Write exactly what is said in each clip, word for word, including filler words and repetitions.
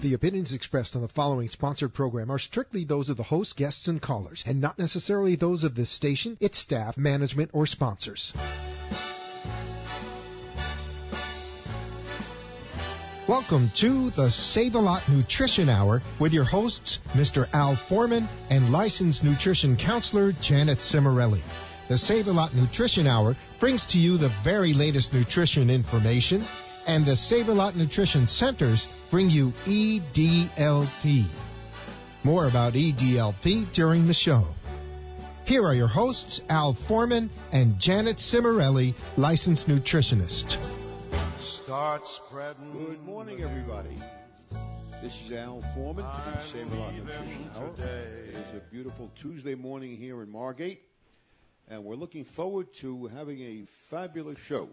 The opinions expressed on the following sponsored program are strictly those of the host, guests, and callers, and not necessarily those of this station, its staff, management, or sponsors. Welcome to the Save-A-Lot Nutrition Hour with your hosts, Mister Al Foreman and licensed nutrition counselor Janet Cimarelli. The Save-A-Lot Nutrition Hour brings to you the very latest nutrition information, and the Save-A-Lot Nutrition Centers bring you E D L P. More about E D L P during the show. Here are your hosts, Al Foreman and Janet Cimarelli, licensed nutritionist. Start spreading. Good morning, everybody. This is Al Foreman for the Save-A-Lot Nutrition Hour. It is a beautiful Tuesday morning here in Margate, and we're looking forward to having a fabulous show.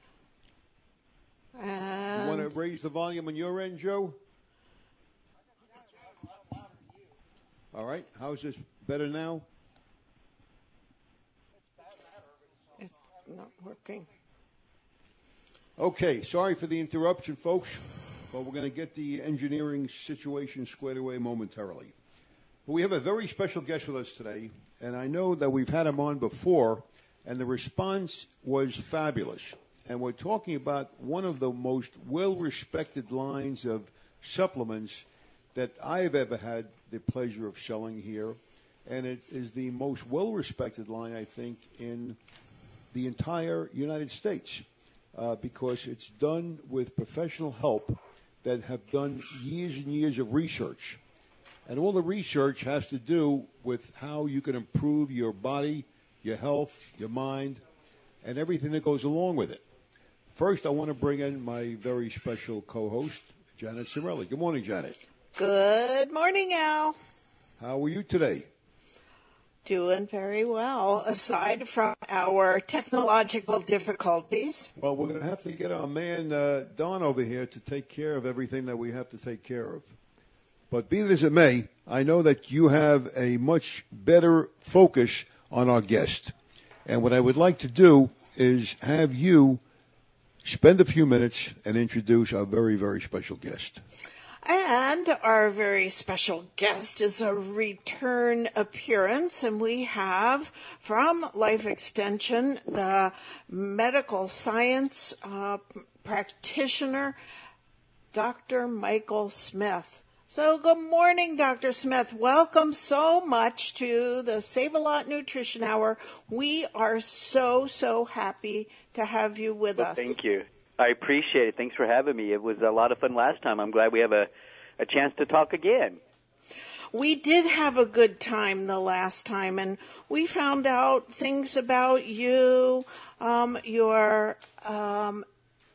And you want to raise the volume on your end, Joe? All right. How's this? Better now? It's not working. Okay. Sorry for the interruption, folks, but we're going to get the engineering situation squared away momentarily. But we have a very special guest with us today, and I know that we've had him on before, and the response was fabulous. And we're talking about one of the most well-respected lines of supplements that I have ever had the pleasure of selling here. And it is the most well-respected line, I think, in the entire United States uh, because it's done with professional help that have done years and years of research. And all the research has to do with how you can improve your body, your health, your mind, and everything that goes along with it. First, I want to bring in my very special co-host, Janet Cimarelli. Good morning, Janet. Good morning, Al. How are you today? Doing very well, aside from our technological difficulties. Well, we're going to have to get our man, uh, Don, over here to take care of everything that we have to take care of. But be that as it may, I know that you have a much better focus on our guest. And what I would like to do is have you spend a few minutes and introduce our very, very special guest. And our very special guest is a return appearance, and we have from Life Extension the medical science uh, practitioner, Doctor Michael Smith. So good morning, Doctor Smith. Welcome so much to the Save-A-Lot Nutrition Hour. We are so, so happy to have you with well, us. Thank you. I appreciate it. Thanks for having me. It was a lot of fun last time. I'm glad we have a, a chance to talk again. We did have a good time the last time, and we found out things about you, um, your um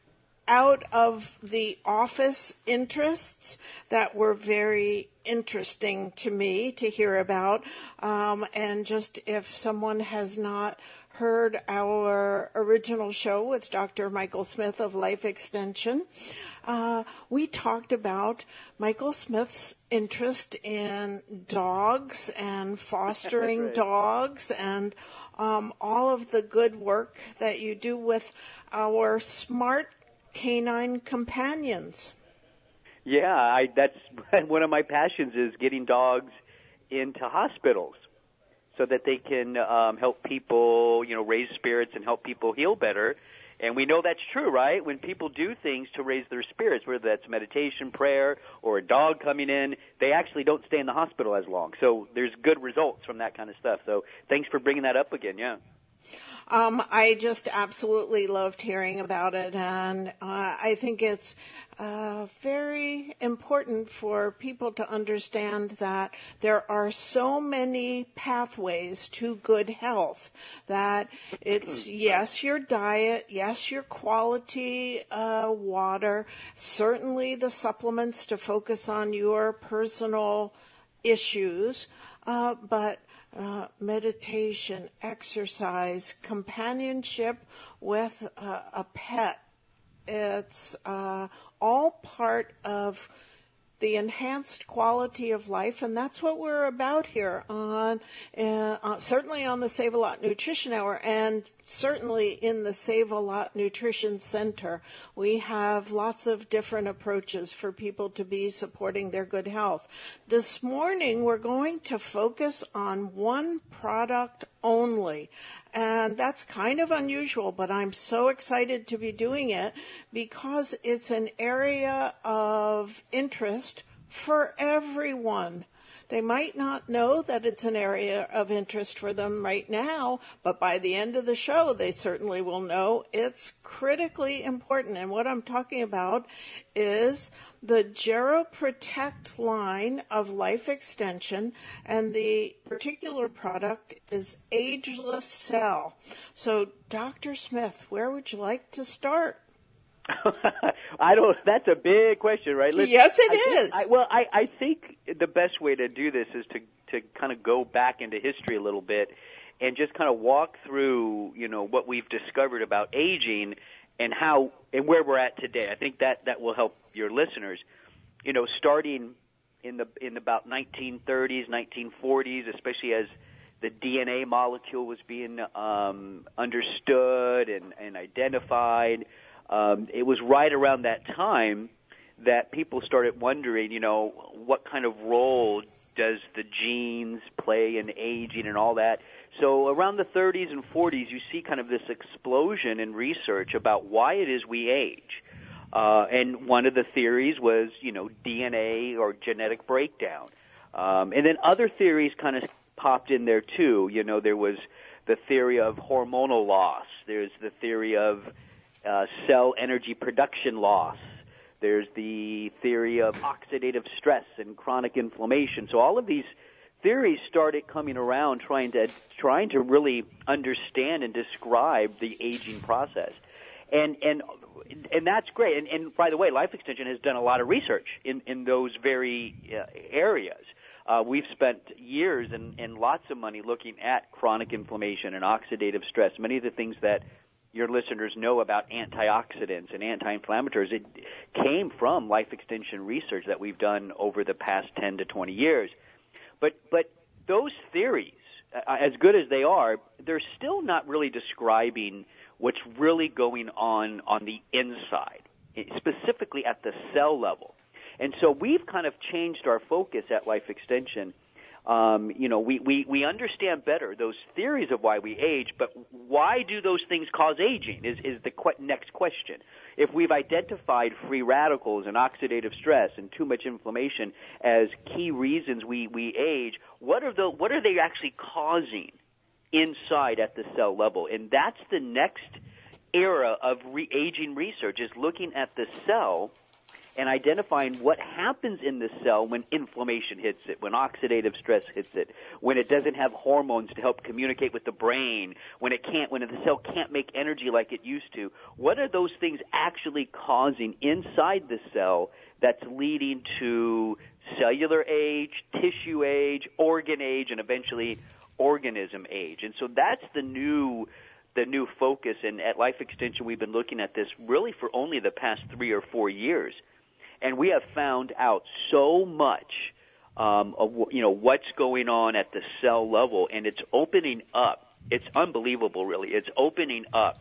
out of the office interests that were very interesting to me to hear about. Um, and just if someone has not heard our original show with Doctor Michael Smith of Life Extension, uh, we talked about Michael Smith's interest in dogs and fostering right. dogs and um, all of the good work that you do with our smart canine companions. Yeah, I, that's one of my passions is getting dogs into hospitals so that they can um, help people, you know, raise spirits and help people heal better. And we know that's true, right? When people do things to raise their spirits, whether that's meditation, prayer, or a dog coming in, they actually don't stay in the hospital as long. So there's good results from that kind of stuff. So thanks for bringing that up again, yeah. Um, I just absolutely loved hearing about it, and uh, I think it's uh, very important for people to understand that there are so many pathways to good health, that it's, yes, your diet, yes, your quality uh, water, certainly the supplements to focus on your personal issues, uh, but Uh, meditation, exercise, companionship with uh, a pet. It's uh, all part of the enhanced quality of life, and that's what we're about here on, uh, uh, certainly on the Save a Lot Nutrition Hour, and certainly in the Save a Lot Nutrition Center. We have lots of different approaches for people to be supporting their good health. This morning, we're going to focus on one product only, and that's kind of unusual, but I'm so excited to be doing it because it's an area of interest for everyone. They might not know that it's an area of interest for them right now, but by the end of the show, they certainly will know it's critically important. And what I'm talking about is the GeroProtect line of Life Extension, and the particular product is Ageless Cell. So, Doctor Smith, where would you like to start? I don't. That's a big question, right? Let's, yes, it I is. Think, I, well, I, I think the best way to do this is to to kind of go back into history a little bit and just kind of walk through, you know, what we've discovered about aging and how and where we're at today. I think that that will help your listeners. You know, starting in the in about nineteen thirties, nineteen forties, especially as the D N A molecule was being um, understood and, and identified. Um, it was right around that time that people started wondering, you know, what kind of role does the genes play in aging and all that. So around the thirties and forties, you see kind of this explosion in research about why it is we age. Uh, and one of the theories was, you know, D N A or genetic breakdown. Um, and then other theories kind of popped in there too. You know, there was the theory of hormonal loss. There's the theory of Uh, cell energy production loss. There's the theory of oxidative stress and chronic inflammation. So all of these theories started coming around trying to trying to really understand and describe the aging process. And and and that's great. And, and by the way, Life Extension has done a lot of research in, in those very uh, areas. Uh, we've spent years and, and lots of money looking at chronic inflammation and oxidative stress, many of the things that your listeners know about antioxidants and anti-inflammatories. It came from Life Extension research that we've done over the past ten to twenty years. But but those theories, uh, as good as they are, they're still not really describing what's really going on on the inside, specifically at the cell level. And so we've kind of changed our focus at Life Extension. Um, you know, we, we, we understand better those theories of why we age, but why do those things cause aging is, is the que- next question. If we've identified free radicals and oxidative stress and too much inflammation as key reasons we, we age, what are the what are they actually causing inside at the cell level? And that's the next era of re- aging research, is looking at the cell and identifying what happens in the cell when inflammation hits it, when oxidative stress hits it, when it doesn't have hormones to help communicate with the brain, when it can't, when the cell can't make energy like it used to. What are those things actually causing inside the cell that's leading to cellular age, tissue age, organ age, and eventually organism age? And so that's the new the new focus. And at Life Extension, we've been looking at this really for only the past three or four years. And we have found out so much um, of, you know, what's going on at the cell level, and it's opening up. It's unbelievable, really. It's opening up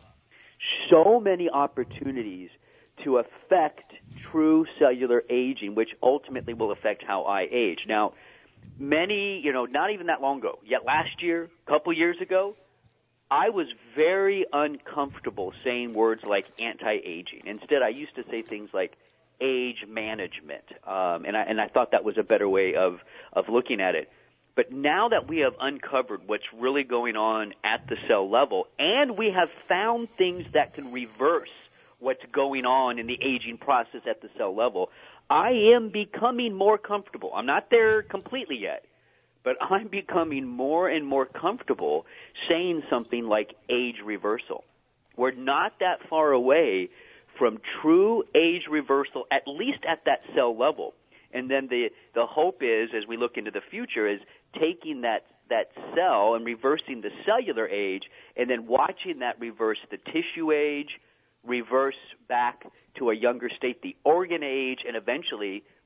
so many opportunities to affect true cellular aging, which ultimately will affect how I age. Now, many, you know, not even that long ago, yet last year, a couple years ago, I was very uncomfortable saying words like anti-aging. Instead, I used to say things like age management, um, and I and I thought that was a better way of of looking at it. But now that we have uncovered what's really going on at the cell level, and we have found things that can reverse what's going on in the aging process at the cell level, I am becoming more comfortable. I'm not there completely yet, but I'm becoming more and more comfortable saying something like age reversal. We're not that far away from true age reversal, at least at that cell level. And then the, the hope is, as we look into the future, is taking that, that cell and reversing the cellular age, and then watching that reverse the tissue age, reverse back to a younger state the organ age, and eventually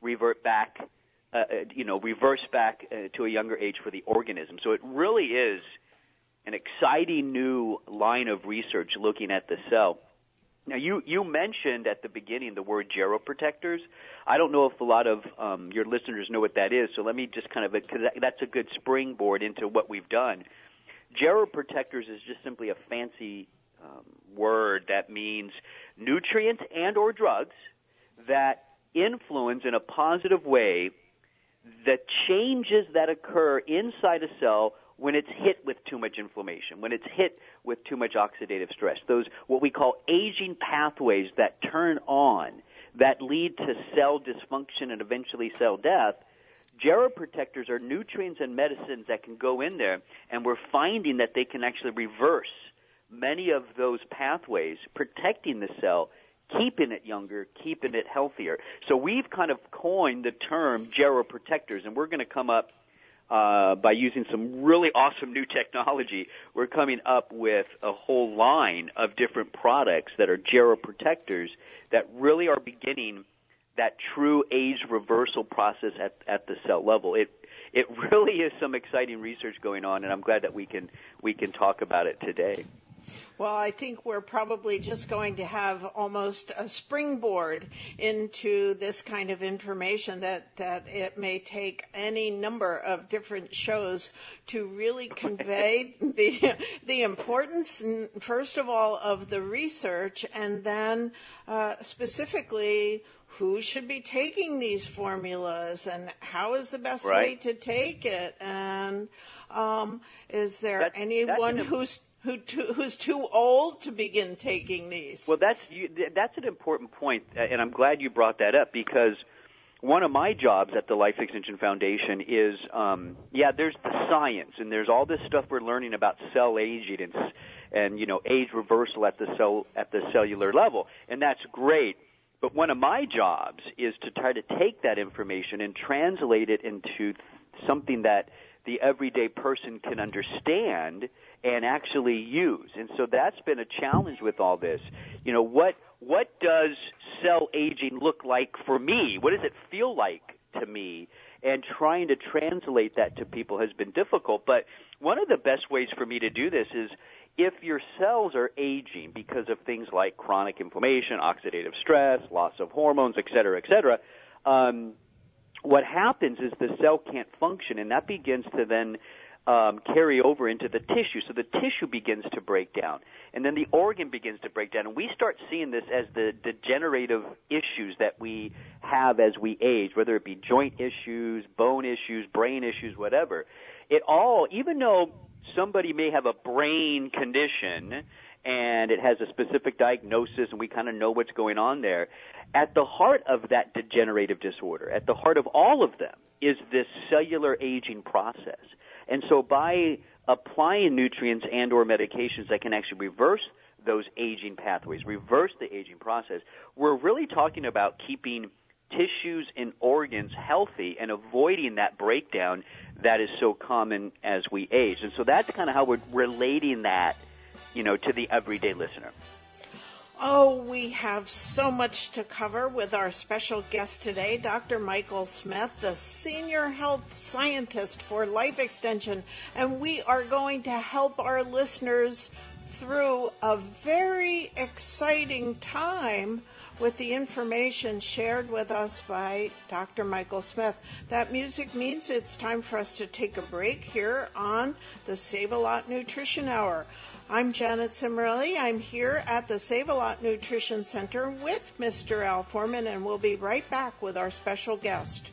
revert back, uh, you know, reverse back uh, to a younger age for the organism. So it really is an exciting new line of research looking at the cell. Now, you, you mentioned at the beginning the word geroprotectors. I don't know if a lot of um, your listeners know what that is, so let me just kind of, because that's a good springboard into what we've done. Geroprotectors is just simply a fancy um, word that means nutrients and or drugs that influence in a positive way the changes that occur inside a cell when it's hit with too much inflammation, when it's hit with too much oxidative stress, those what we call aging pathways that turn on, that lead to cell dysfunction and eventually cell death. Geroprotectors are nutrients and medicines that can go in there, and we're finding that they can actually reverse many of those pathways, protecting the cell, keeping it younger, keeping it healthier. So we've kind of coined the term geroprotectors, and we're going to come up Uh, by using some really awesome new technology. We're coming up with a whole line of different products that are geroprotectors that really are beginning that true age reversal process at, at the cell level. It it really is some exciting research going on, and I'm glad that we can we can talk about it today. Well, I think we're probably just going to have almost a springboard into this kind of information that, that it may take any number of different shows to really convey the the importance, first of all, of the research, and then uh, specifically who should be taking these formulas and how is the best right. way to take it, and um, is there that's, anyone that's who's Who too, who's too old to begin taking these? Well, that's you, that's an important point, and I'm glad you brought that up, because one of my jobs at the Life Extension Foundation is, um, yeah, there's the science, and there's all this stuff we're learning about cell aging and, and you know, age reversal at the cell at the cellular level, and that's great. But one of my jobs is to try to take that information and translate it into something that the everyday person can understand and actually use. And so that's been a challenge with all this. You know, what what does cell aging look like for me? What does it feel like to me? And trying to translate that to people has been difficult. But one of the best ways for me to do this is if your cells are aging because of things like chronic inflammation, oxidative stress, loss of hormones, et cetera, et cetera, um, what happens is the cell can't function, and that begins to then um, carry over into the tissue. So the tissue begins to break down, and then the organ begins to break down. And we start seeing this as the degenerative issues that we have as we age, whether it be joint issues, bone issues, brain issues, whatever. It all, even though somebody may have a brain condition and it has a specific diagnosis and we kind of know what's going on there, at the heart of that degenerative disorder, at the heart of all of them, is this cellular aging process. And so by applying nutrients and or medications that can actually reverse those aging pathways, reverse the aging process, we're really talking about keeping tissues and organs healthy and avoiding that breakdown that is so common as we age. And so that's kind of how we're relating that, you know, to the everyday listener. Oh, we have so much to cover with our special guest today, Doctor Michael Smith, the Senior Health Scientist for Life Extension, and we are going to help our listeners through a very exciting time with the information shared with us by Doctor Michael Smith. That music means it's time for us to take a break here on the Save-A-Lot Nutrition Hour. I'm Janet Cimarelli. I'm here at the Save-A-Lot Nutrition Center with Mister Al Foreman, and we'll be right back with our special guest.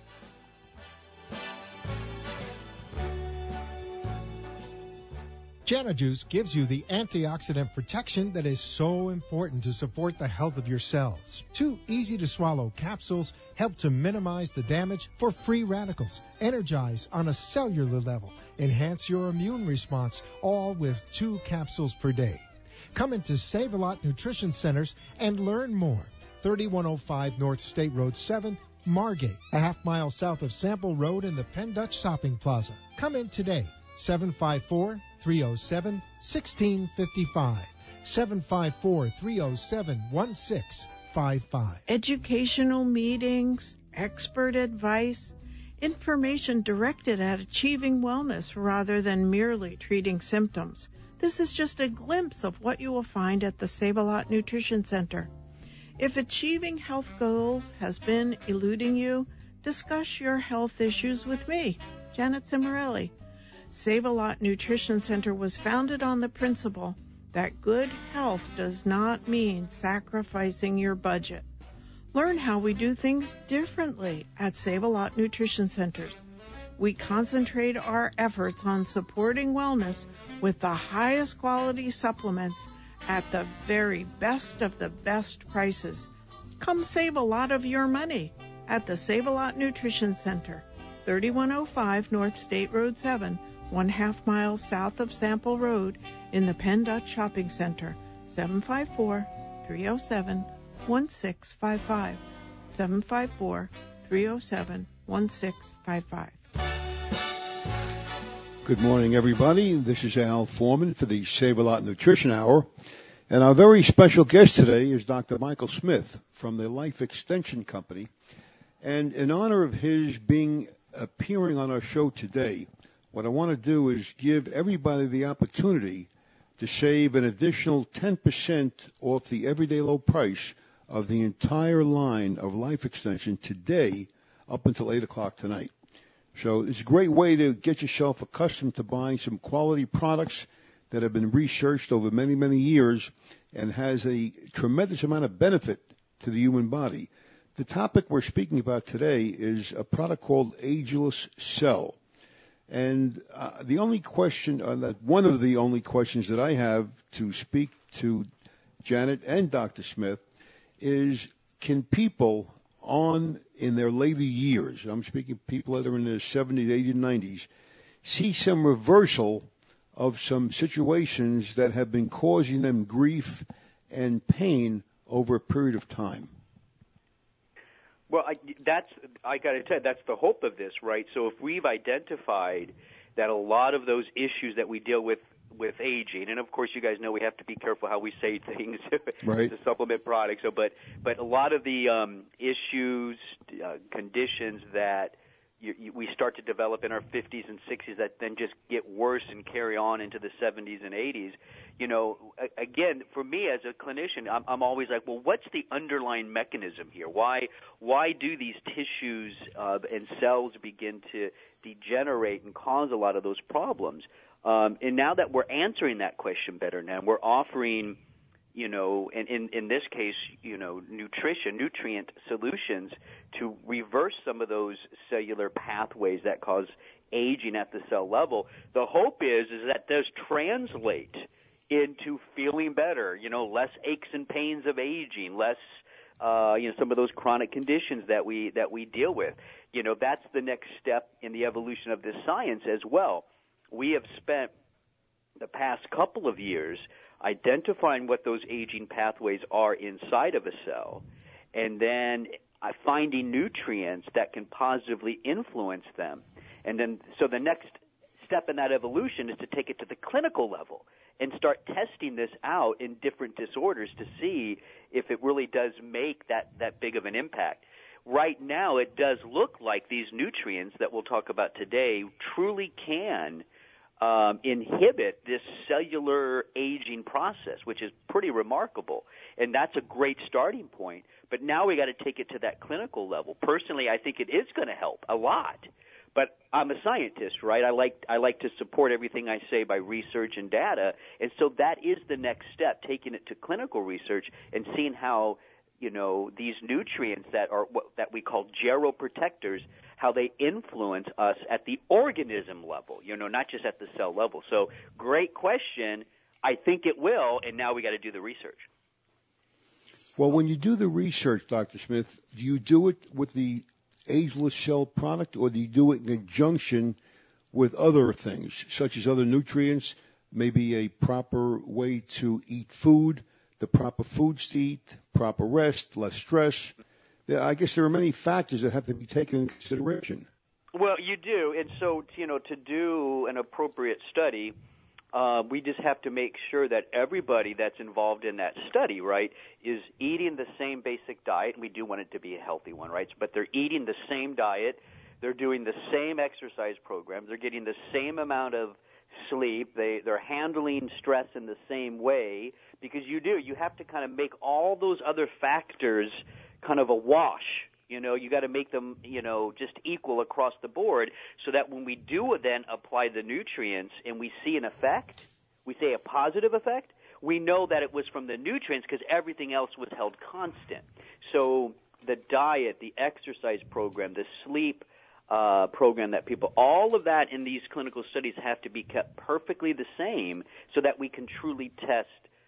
JanaJuice gives you the antioxidant protection that is so important to support the health of your cells. Two easy-to-swallow capsules help to minimize the damage for free radicals, energize on a cellular level, enhance your immune response, all with two capsules per day. Come into Save-A-Lot Nutrition Centers and learn more. thirty-one oh five North State Road seven, Margate, a half mile south of Sample Road in the Penn Dutch Shopping Plaza. Come in today. seven five four, three oh seven, one six five five. seven five four, three oh seven, one six five five. Educational meetings, expert advice, information directed at achieving wellness rather than merely treating symptoms. This is just a glimpse of what you will find at the Save-A-Lot Nutrition Center. If achieving health goals has been eluding you, discuss your health issues with me, Janet Cimarelli. Save-A-Lot Nutrition Center was founded on the principle that good health does not mean sacrificing your budget. Learn how we do things differently at Save-A-Lot Nutrition Centers. We concentrate our efforts on supporting wellness with the highest quality supplements at the very best of the best prices. Come save a lot of your money at the Save-A-Lot Nutrition Center, thirty-one oh five North State Road seven, one half mile south of Sample Road in the Penn Dutch Shopping Center, seven five four, three oh seven, one six five five, seven five four, three oh seven, one six five five. Good morning, everybody. This is Al Foreman for the Save-A-Lot Nutrition Hour. And our very special guest today is Doctor Michael Smith from the Life Extension Company. And in honor of his being appearing on our show today, what I want to do is give everybody the opportunity to save an additional ten percent off the everyday low price of the entire line of Life Extension today up until eight o'clock tonight. So it's a great way to get yourself accustomed to buying some quality products that have been researched over many, many years and has a tremendous amount of benefit to the human body. The topic we're speaking about today is a product called Ageless Cell. And uh, the only question, uh, one of the only questions that I have to speak to Janet and Doctor Smith is, can people on in their later years, I'm speaking people that are in their seventies, eighties, nineties, see some reversal of some situations that have been causing them grief and pain over a period of time? Well, I, that's I got to tell you, that's the hope of this, right? So if we've identified that a lot of those issues that we deal with with aging, and of course you guys know we have to be careful how we say things right. to supplement products. So, but but a lot of the um, issues, uh, conditions that you, you, we start to develop in our fifties and sixties that then just get worse and carry on into the seventies and eighties. You know, again, for me as a clinician, I'm, I'm always like, well, what's the underlying mechanism here? Why why do these tissues uh, and cells begin to degenerate and cause a lot of those problems? Um, and now that we're answering that question better now, we're offering, you know, and in, in this case, you know, nutrition, nutrient solutions to reverse some of those cellular pathways that cause aging at the cell level. The hope is, is that those translate into feeling better, you know, less aches and pains of aging, less, uh, you know, some of those chronic conditions that we, that we deal with. You know, that's the next step in the evolution of this science as well. We have spent the past couple of years identifying what those aging pathways are inside of a cell, and then finding nutrients that can positively influence them. And then, so the next step in that evolution is to take it to the clinical level and start testing this out in different disorders to see if it really does make that, that big of an impact. Right now, it does look like these nutrients that we'll talk about today truly can Um, inhibit this cellular aging process, which is pretty remarkable. And that's a great starting point. But now we got to take it to that clinical level. Personally, I think it is going to help a lot. But I'm a scientist, right? I like I like to support everything I say by research and data. And so that is the next step, taking it to clinical research and seeing how, you know, these nutrients that are what that we call geroprotectors, how they influence us at the organism level, you know, not just at the cell level. So great question. I think it will, and now we got to do the research. Well, when you do the research, Doctor Smith, do you do it with the Ageless Cell product, or do you do it in conjunction with other things, such as other nutrients, maybe a proper way to eat food, the proper foods to eat, proper rest, less stress? I guess there are many factors that have to be taken into consideration. Well, you do. And so, you know, to do an appropriate study, Uh, we just have to make sure that everybody that's involved in that study, right, is eating the same basic diet, and we do want it to be a healthy one, right? But they're eating the same diet, they're doing the same exercise programs, they're getting the same amount of sleep, they, they're handling stress in the same way, because you do, you have to kind of make all those other factors kind of a wash. You know, you got to make them, you know, just equal across the board so that when we do then apply the nutrients and we see an effect, we say a positive effect, we know that it was from the nutrients because everything else was held constant. So the diet, the exercise program, the sleep uh, program that people, all of that in these clinical studies have to be kept perfectly the same so that we can truly test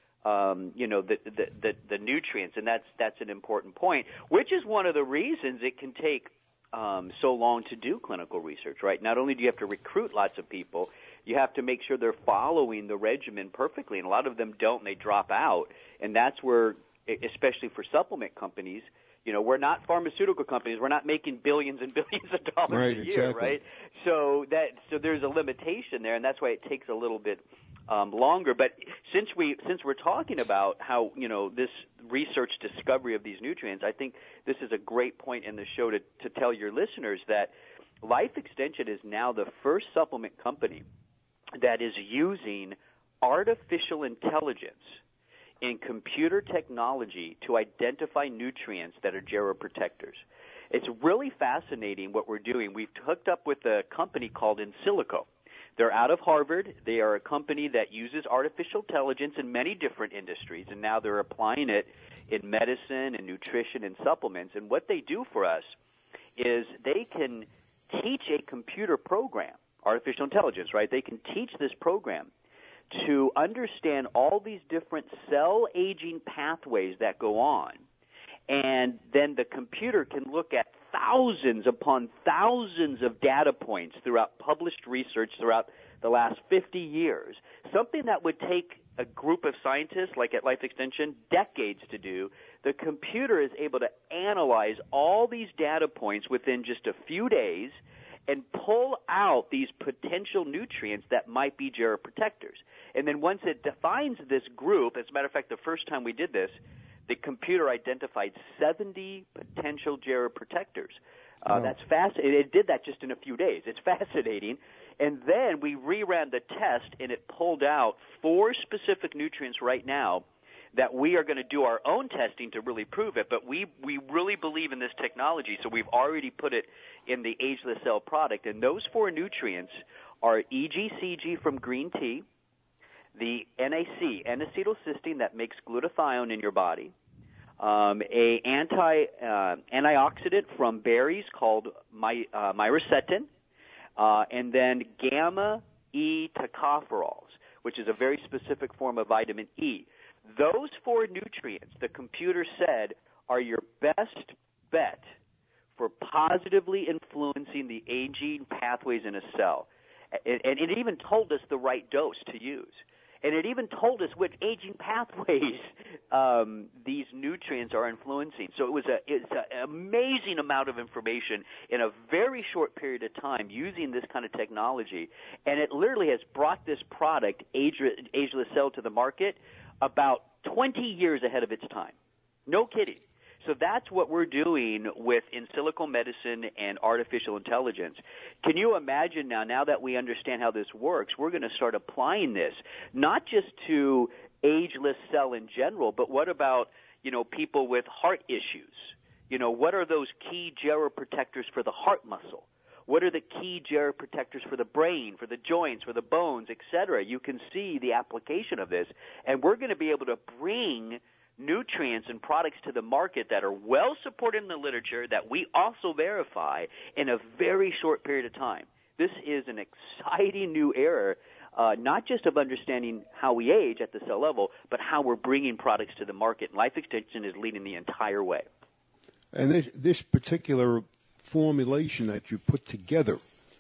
Um, you know, the, the, the, the nutrients, and that's that's an important point, which is one of the reasons it can take um, so long to do clinical research, right? Not only do you have to recruit lots of people, you have to make sure they're following the regimen perfectly, and a lot of them don't, and they drop out, and that's where, especially for supplement companies, you know, we're not pharmaceutical companies. We're not making billions and billions of dollars right, a year, exactly. right? So that so there's a limitation there, and that's why it takes a little bit Um, longer. But since we since we're talking about how, you know, this research discovery of these nutrients, I think this is a great point in the show to, to tell your listeners that Life Extension is now the first supplement company that is using artificial intelligence in computer technology to identify nutrients that are geroprotectors. It's really fascinating what we're doing. We've hooked up with a company called InSilico. They're out of Harvard. They are a company that uses artificial intelligence in many different industries, and now they're applying it in medicine and nutrition and supplements. And what they do for us is they can teach a computer program, artificial intelligence, right? They can teach this program to understand all these different cell aging pathways that go on, and then the computer can look at thousands upon thousands of data points throughout published research throughout the last fifty years, something that would take a group of scientists, like at Life Extension, decades to do. The computer is able to analyze all these data points within just a few days and pull out these potential nutrients that might be geroprotectors. And then once it defines this group, as a matter of fact, the first time we did this, the computer identified seventy potential geroprotectors. Uh, wow. That's fast. It, it did that just in a few days. It's fascinating. And then we reran the test, and it pulled out four specific nutrients right now that we are going to do our own testing to really prove it. But we, we really believe in this technology, so we've already put it in the Ageless Cell product. And those four nutrients are E G C G from green tea, the N A C, N-acetylcysteine, that makes glutathione in your body, um, a anti uh, antioxidant from berries called my, uh, myricetin, uh, and then gamma E tocopherols, which is a very specific form of vitamin E. Those four nutrients, the computer said, are your best bet for positively influencing the aging pathways in a cell. And, and it even told us the right dose to use. And it even told us which aging pathways um, these nutrients are influencing. So it was a, it's an amazing amount of information in a very short period of time using this kind of technology. And it literally has brought this product, Ageless Cell, to the market about twenty years ahead of its time. No kidding. So that's what we're doing with InSilico medicine and artificial intelligence. Can you imagine now, now that we understand how this works, we're going to start applying this, not just to Ageless Cell in general, but what about, you know, people with heart issues? You know, what are those key geroprotectors for the heart muscle? What are the key geroprotectors for the brain, for the joints, for the bones, et cetera? You can see the application of this, and we're going to be able to bring nutrients and products to the market that are well supported in the literature that we also verify in a very short period of time. This is an exciting new era, uh, not just of understanding how we age at the cell level, but how we're bringing products to the market. Life Extension is leading the entire way. And this, this particular formulation that you put together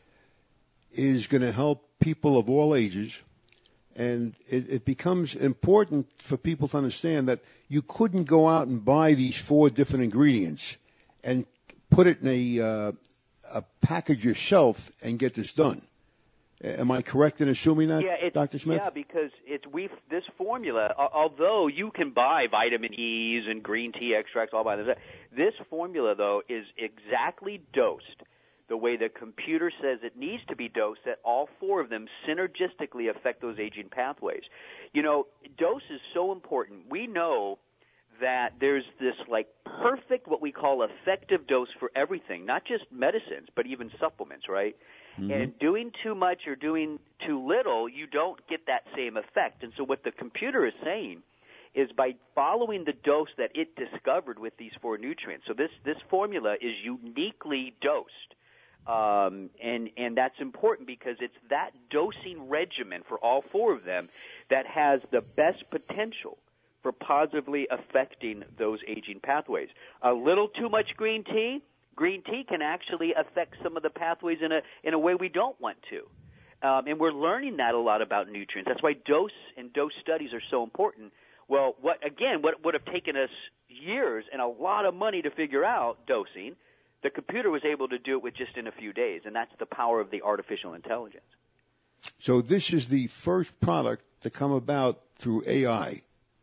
is going to help people of all ages. And it, it becomes important for people to understand that you couldn't go out and buy these four different ingredients and put it in a, uh, a package yourself and get this done. Am I correct in assuming that, yeah, it's, Doctor Smith? Yeah, because it's we this formula. Although you can buy vitamin E's and green tea extracts all by themselves, this formula though is exactly dosed the way the computer says it needs to be dosed. That all four of them synergistically affect those aging pathways. You know, dose is so important. We know that there's this like perfect what we call effective dose for everything, not just medicines, but even supplements, right? Mm-hmm. And doing too much or doing too little, you don't get that same effect. And so what the computer is saying is by following the dose that it discovered with these four nutrients. So this, this formula is uniquely dosed. Um, and, and that's important because it's that dosing regimen for all four of them that has the best potential for positively affecting those aging pathways. A little too much green tea, green tea can actually affect some of the pathways in a in a way we don't want to. Um, and we're learning that a lot about nutrients. That's why dose and dose studies are so important. Well, what again, what would have taken us years and a lot of money to figure out dosing, the computer was able to do it with just in a few days, and that's the power of the artificial intelligence. So this is the first product to come about through A I.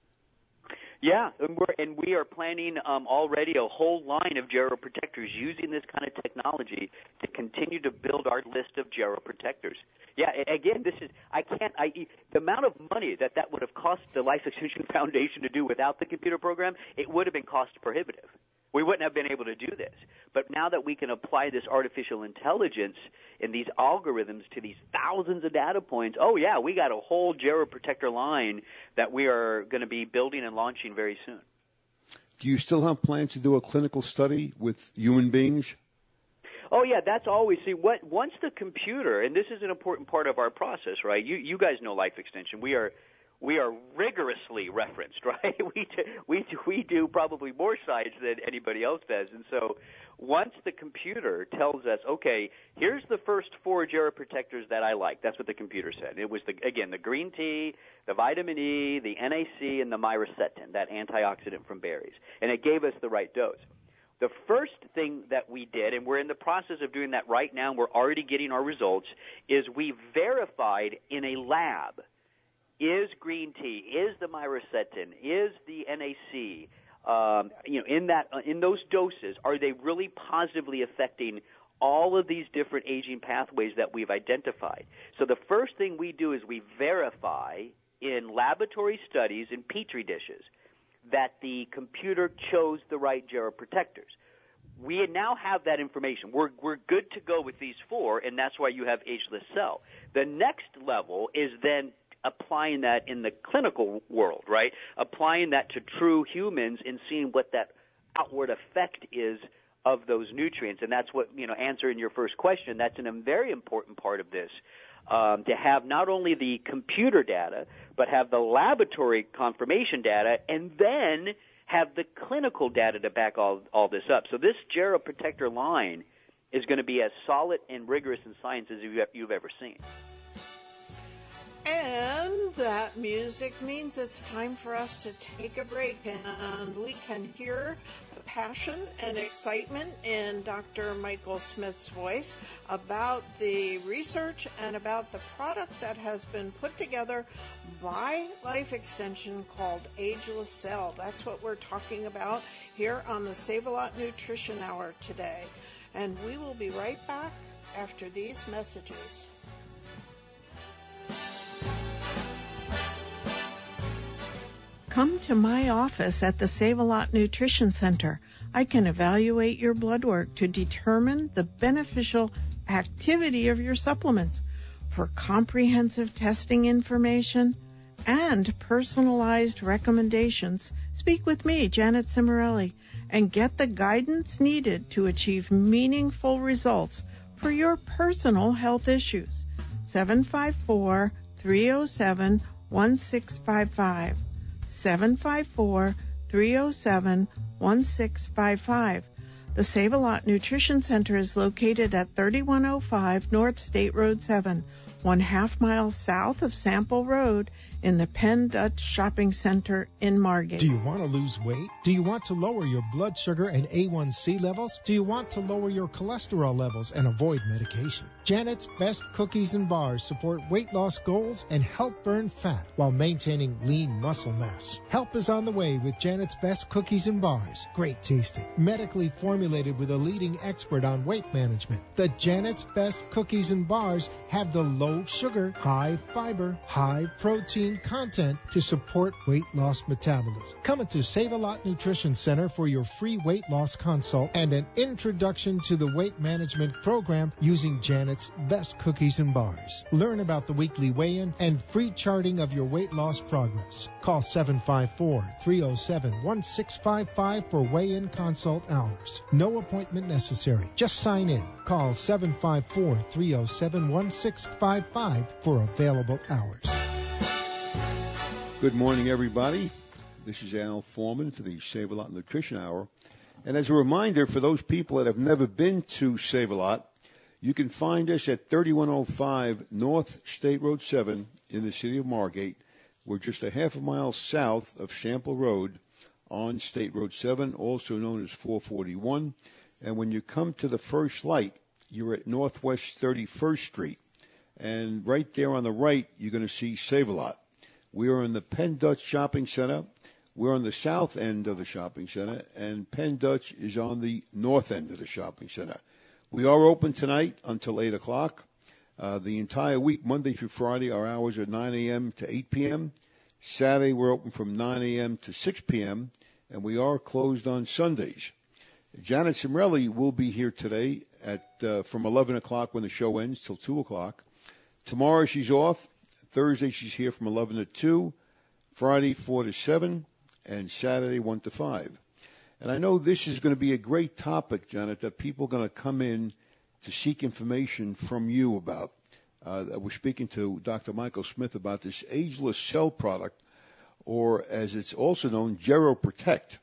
Yeah, and, we're, and we are planning um, already a whole line of geroprotectors using this kind of technology to continue to build our list of geroprotectors. Yeah, again, this is I can't. I the amount of money that that would have cost the Life Extension Foundation to do without the computer program, it would have been cost prohibitive. We wouldn't have been able to do this. But now that we can apply this artificial intelligence and these algorithms to these thousands of data points, oh, yeah, we got a whole geroprotector line that we are going to be building and launching very soon. Do you still have plans to do a clinical study with human beings? Oh, yeah, that's always, see, what once the computer, and this is an important part of our process, right? You, you guys know Life Extension. We are We are rigorously referenced, right? We do, we do, we do probably more science than anybody else does. And so once the computer tells us, okay, here's the first four geroprotectors that I like. That's what the computer said. It was, the, again, the green tea, the vitamin E, the N A C, and the myricetin, that antioxidant from berries. And it gave us the right dose. The first thing that we did, and we're in the process of doing that right now, and we're already getting our results, is we verified in a lab, is green tea, is the myricetin, is the N A C, um, you know, in that, in those doses, are they really positively affecting all of these different aging pathways that we've identified? So the first thing we do is we verify in laboratory studies in Petri dishes that the computer chose the right geroprotectors. We now have that information. We're we're good to go with these four, and that's why you have ageless cell. The next level is then applying that in the clinical world, right? Applying that to true humans and seeing what that outward effect is of those nutrients. And that's what, you know, answering your first question, that's a very important part of this, um, to have not only the computer data, but have the laboratory confirmation data, and then have the clinical data to back all, all this up. So this geroprotector line is going to be as solid and rigorous in science as you've, you've ever seen. And that music means it's time for us to take a break, and we can hear the passion and excitement in Doctor Michael Smith's voice about the research and about the product that has been put together by Life Extension called Ageless Cell. That's what we're talking about here on the Save-A-Lot Nutrition Hour today. And we will be right back after these messages. Come to my office at the Save-A-Lot Nutrition Center. I can evaluate your blood work to determine the beneficial activity of your supplements. For comprehensive testing information and personalized recommendations, speak with me, Janet Cimarelli, and get the guidance needed to achieve meaningful results for your personal health issues. seven five four, three oh seven, one six five five. seven five four, three oh seven, one six five five. The Save-A-Lot Nutrition Center is located at thirty-one oh five North State Road seven, one half mile south of Sample Road in the Penn Dutch Shopping Center in Margate. Do you want to lose weight? Do you want to lower your blood sugar and A one C levels? Do you want to lower your cholesterol levels and avoid medication? Janet's Best Cookies and Bars support weight loss goals and help burn fat while maintaining lean muscle mass. Help is on the way with Janet's Best Cookies and Bars. Great tasting, medically formulated with a leading expert on weight management. The Janet's Best Cookies and Bars have the low sugar, high fiber, high protein content to support weight loss metabolism. Come into Save-A-Lot Nutrition Center for your free weight loss consult and an introduction to the weight management program using Janet's Best Cookies and Bars. Learn about the weekly weigh-in and free charting of your weight loss progress. Call seven five four, three oh seven, one six five five for weigh-in consult hours. No appointment necessary. Just sign in. Call seven five four, three oh seven, one six five five for available hours. Good morning, everybody. This is Al Foreman for the Save-A-Lot Nutrition Hour. And as a reminder, for those people that have never been to Save-A-Lot, you can find us at thirty-one oh five North State Road seven in the city of Margate. We're just a half a mile south of Sample Road on State Road seven, also known as four forty-one. And when you come to the first light, you're at Northwest thirty-first Street. And right there on the right, you're going to see Save-A-Lot. We are in the Penn Dutch Shopping Center. We're on the south end of the shopping center, and Penn Dutch is on the north end of the shopping center. We are open tonight until eight o'clock. Uh, the entire week, Monday through Friday, our hours are nine a.m. to eight p.m. Saturday, we're open from nine a.m. to six p.m., and we are closed on Sundays. Janet Cimrelli will be here today at uh, from eleven o'clock when the show ends till two o'clock. Tomorrow she's off. Thursday she's here from eleven to two. Friday four to seven. And Saturday one to five. And I know this is going to be a great topic, Janet, that people are going to come in to seek information from you about. Uh, we're speaking to Doctor Michael Smith about this ageless cell product, or as it's also known, GeroProtect.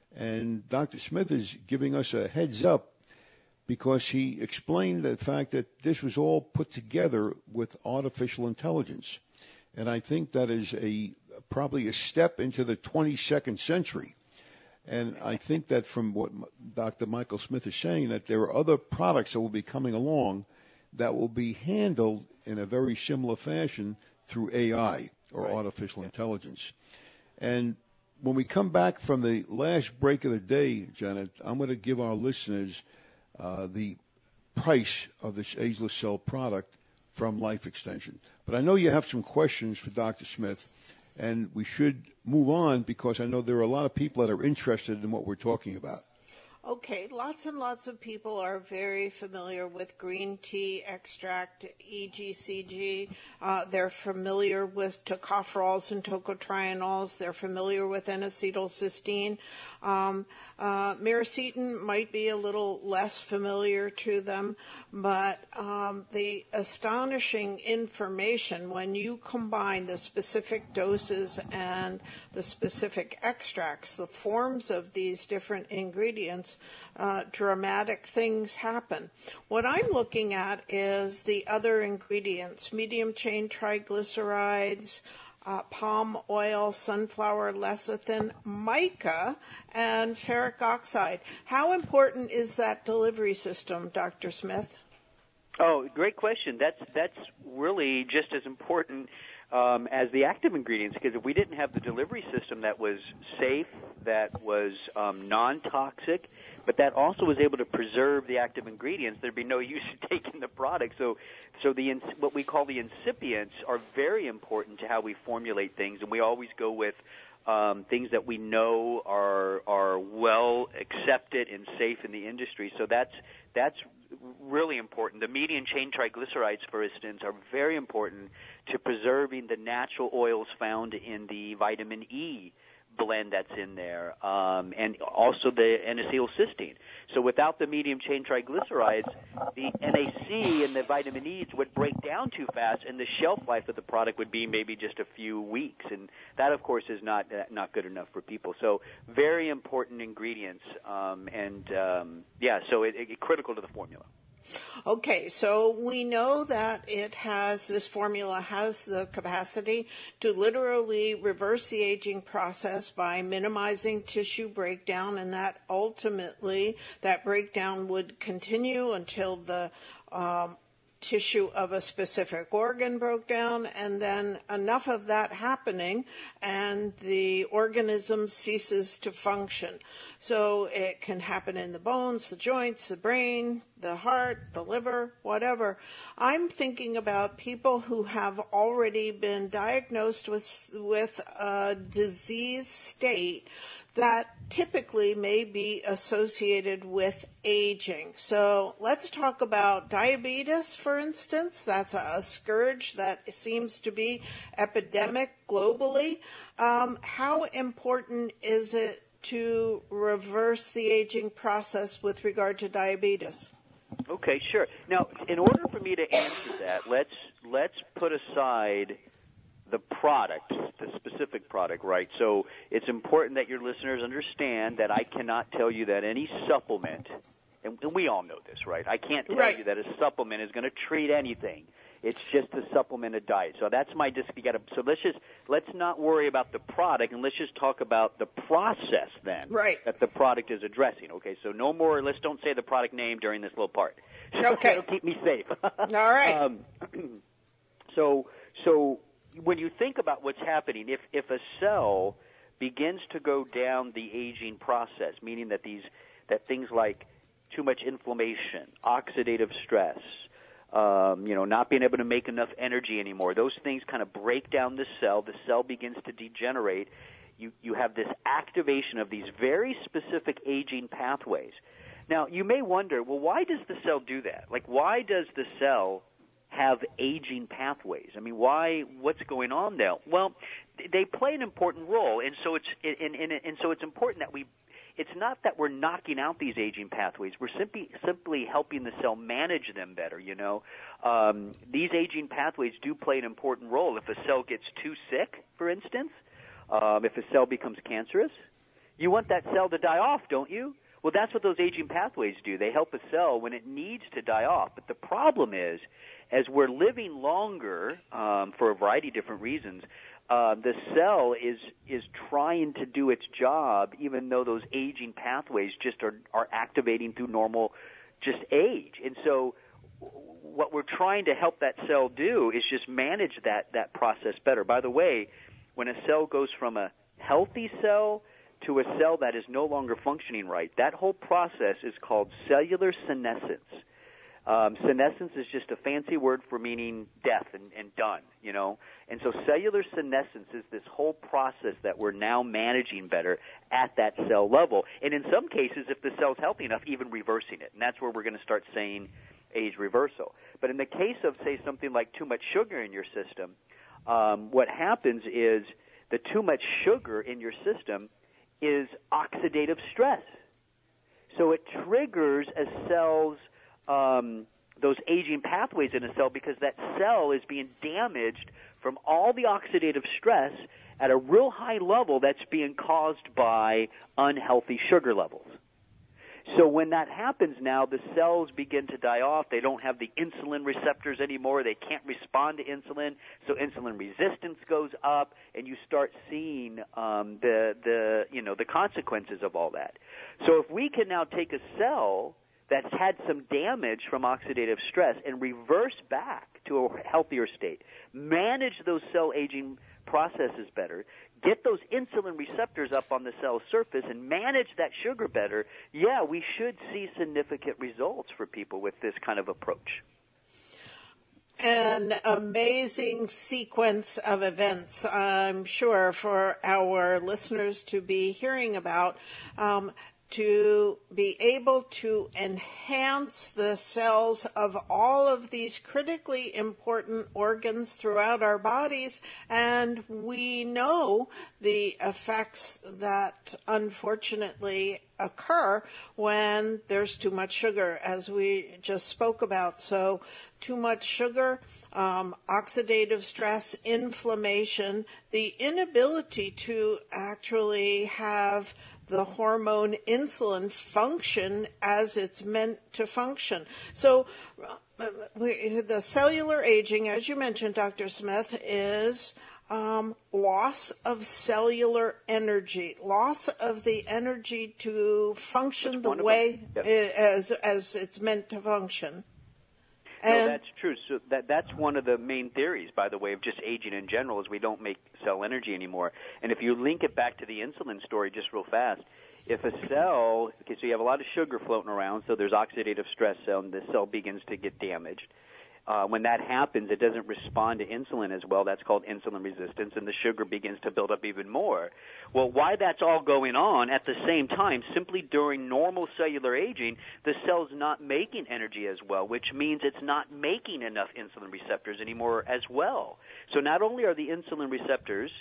And Doctor Smith is giving us a heads up because he explained the fact that this was all put together with artificial intelligence. And I think that is a probably a step into the twenty-second century. And I think that from what Doctor Michael Smith is saying, that there are other products that will be coming along that will be handled in a very similar fashion through A I, or right. artificial yeah. intelligence. And when we come back from the last break of the day, Janet, I'm going to give our listeners uh, the price of this ageless cell product from Life Extension. But I know you have some questions for Doctor Smith, and we should move on because I know there are a lot of people that are interested in what we're talking about. Okay, lots and lots of people are very familiar with green tea extract, E G C G. Uh, they're familiar with tocopherols and tocotrienols. They're familiar with N-acetylcysteine. Um, uh, miracetin might be a little less familiar to them, but um, the astonishing information when you combine the specific doses and the specific extracts, the forms of these different ingredients, Uh, dramatic things happen. What I'm looking at is the other ingredients, medium chain triglycerides, uh, palm oil, sunflower lecithin, mica, and ferric oxide. How important is that delivery system, Doctor Smith? Oh, great question. That's that's really just as important um, as the active ingredients, because if we didn't have the delivery system that was safe, that was um, non-toxic, but that also was able to preserve the active ingredients, there'd be no use in taking the product. So, so the what we call the incipients are very important to how we formulate things, and we always go with um, things that we know are are well accepted and safe in the industry. So that's that's really important. The medium chain triglycerides, for instance, are very important to preserving the natural oils found in the vitamin E blend that's in there, um, and also the N-acetylcysteine. So without the medium-chain triglycerides, the N A C and the vitamin E's would break down too fast, and the shelf life of the product would be maybe just a few weeks. And that, of course, is not uh, not good enough for people. So very important ingredients, um, and um, yeah, so it, it critical to the formula. Okay, so we know that it has, this formula has the capacity to literally reverse the aging process by minimizing tissue breakdown, and that ultimately that breakdown would continue until the um, tissue of a specific organ broke down, and then enough of that happening and the organism ceases to function. So it can happen in the bones, the joints, the brain, the heart, the liver, whatever. I'm thinking about people who have already been diagnosed with with a disease state that typically may be associated with aging. So let's talk about diabetes, for instance. That's a, a scourge that seems to be epidemic globally. Um, how important is it to reverse the aging process with regard to diabetes? Okay, sure. Now, in order for me to answer that, let's let's put aside the product, the specific product, right? So it's important that your listeners understand that I cannot tell you that any supplement, and we all know this, right? I can't tell right. you that a supplement is going to treat anything. It's just a supplemented diet. So that's my dis- you gotta, so let's just let's not worry about the product, and let's just talk about the process then right. that the product is addressing. Okay, so no more. Let's don't say the product name during this little part. Okay, that'll keep me safe. All right. Um, so so. When you think about what's happening, if, if a cell begins to go down the aging process, meaning that these that things like too much inflammation, oxidative stress, um, you know, not being able to make enough energy anymore, those things kind of break down the cell. The cell begins to degenerate. You you have this activation of these very specific aging pathways. Now, you may wonder, well, why does the cell do that? Like, why does the cell have aging pathways? I mean, why? What's going on there? Well, they play an important role, and so it's and, and, and so it's important that we. It's not that we're knocking out these aging pathways. We're simply simply helping the cell manage them better. You know, um, these aging pathways do play an important role. If a cell gets too sick, for instance, um, if a cell becomes cancerous, you want that cell to die off, don't you? Well, that's what those aging pathways do. They help a cell when it needs to die off. But the problem is, as we're living longer, um, for a variety of different reasons, uh, the cell is is trying to do its job, even though those aging pathways just are, are activating through normal just age. And so what we're trying to help that cell do is just manage that, that process better. By the way, when a cell goes from a healthy cell to a cell that is no longer functioning right, that whole process is called cellular senescence. Um, senescence is just a fancy word for meaning death and, and done, you know. And so cellular senescence is this whole process that we're now managing better at that cell level. And in some cases, if the cell's healthy enough, even reversing it. And that's where we're going to start saying age reversal. But in the case of, say, something like too much sugar in your system, um, what happens is the too much sugar in your system is oxidative stress. So it triggers a cell's Um, those aging pathways in a cell because that cell is being damaged from all the oxidative stress at a real high level that's being caused by unhealthy sugar levels. So when that happens now, the cells begin to die off. They don't have the insulin receptors anymore. They can't respond to insulin, so insulin resistance goes up, and you start seeing um, the the you know the consequences of all that. So if we can now take a cell that's had some damage from oxidative stress and reverse back to a healthier state, manage those cell aging processes better, get those insulin receptors up on the cell surface and manage that sugar better, yeah, we should see significant results for people with this kind of approach. An amazing sequence of events, I'm sure, for our listeners to be hearing about. Um, to be able to enhance the cells of all of these critically important organs throughout our bodies. And we know the effects that unfortunately occur when there's too much sugar, as we just spoke about. So too much sugar, um, oxidative stress, inflammation, the inability to actually have the hormone insulin function as it's meant to function. So uh, we, the cellular aging, as you mentioned, Doctor Smith, is um, loss of cellular energy, loss of the energy to function the way yep. as as it's meant to function. No, And that's true. So that that's one of the main theories, by the way, of just aging in general, is we don't make cell energy anymore. And if you link it back to the insulin story just real fast, if a cell, okay, so you have a lot of sugar floating around, so there's oxidative stress, cell, and the cell begins to get damaged. Uh, when that happens, it doesn't respond to insulin as well. That's called insulin resistance, and the sugar begins to build up even more. Well, why that's all going on at the same time, simply during normal cellular aging, the cell's not making energy as well, which means it's not making enough insulin receptors anymore as well. So not only are the insulin receptors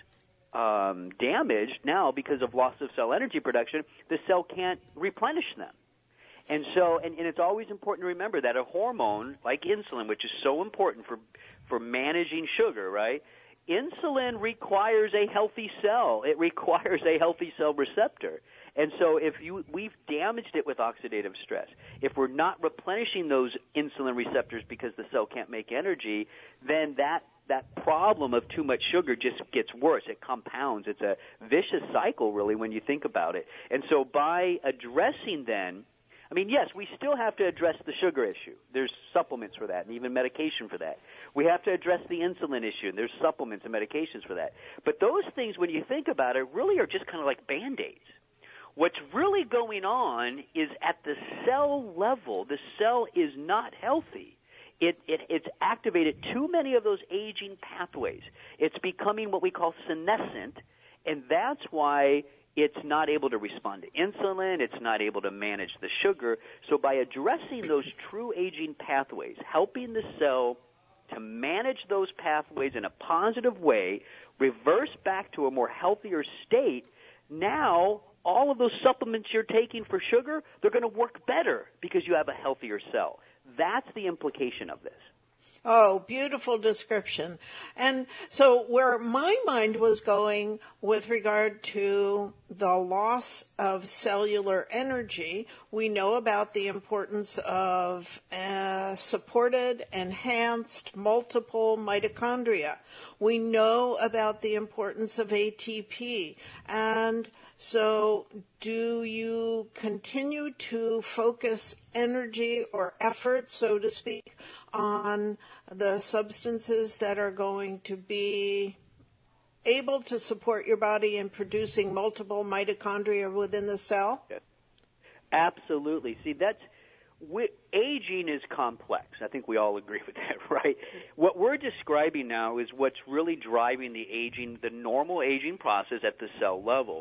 um, damaged now because of loss of cell energy production, the cell can't replenish them. And so, and, and it's always important to remember that a hormone like insulin, which is so important for for managing sugar, right? Insulin requires a healthy cell. It requires a healthy cell receptor. And so if you we've damaged it with oxidative stress, if we're not replenishing those insulin receptors because the cell can't make energy, then that that problem of too much sugar just gets worse. It compounds. It's a vicious cycle, really, when you think about it. And so by addressing then, I mean, yes, we still have to address the sugar issue. There's supplements for that and even medication for that. We have to address the insulin issue, and there's supplements and medications for that. But those things, when you think about it, really are just kind of like Band-Aids. What's really going on is at the cell level, the cell is not healthy. It, it, it's activated too many of those aging pathways. It's becoming what we call senescent, and that's why it's not able to respond to insulin. It's not able to manage the sugar. So by addressing those true aging pathways, helping the cell to manage those pathways in a positive way, reverse back to a more healthier state, now all of those supplements you're taking for sugar, they're going to work better because you have a healthier cell. That's the implication of this. Oh, beautiful description. And so where my mind was going with regard to the loss of cellular energy, we know about the importance of uh, supported, enhanced, multiple mitochondria. We know about the importance of A T P. And so do you continue to focus energy or effort, so to speak, on the substances that are going to be able to support your body in producing multiple mitochondria within the cell? Yes. Absolutely. See, that's we, aging is complex. I think we all agree with that, right? What we're describing now is what's really driving the aging, the normal aging process at the cell level.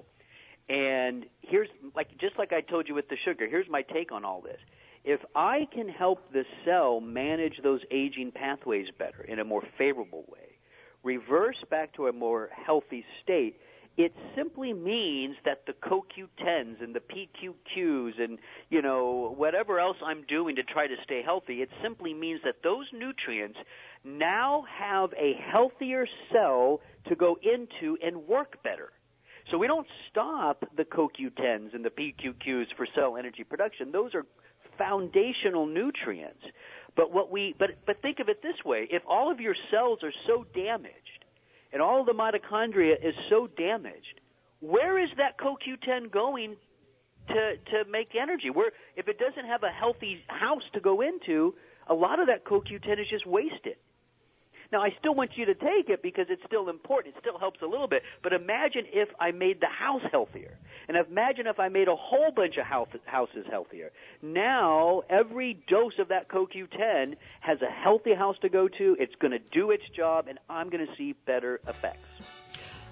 And here's, like, just like I told you with the sugar, here's my take on all this. If I can help the cell manage those aging pathways better in a more favorable way, reverse back to a more healthy state, it simply means that the C O Q tens and the P Q Qs and, you know, whatever else I'm doing to try to stay healthy, it simply means that those nutrients now have a healthier cell to go into and work better. So we don't stop the C O Q tens and the P Q Qs for cell energy production. Those are foundational nutrients. But what we but but think of it this way: if all of your cells are so damaged and all of the mitochondria is so damaged, where is that C O Q ten going to to make energy? Where if it doesn't have a healthy house to go into, a lot of that C O Q ten is just wasted. Now, I still want you to take it because it's still important. It still helps a little bit. But imagine if I made the house healthier. And imagine if I made a whole bunch of house, houses healthier. Now, every dose of that C O Q ten has a healthy house to go to. It's going to do its job, and I'm going to see better effects.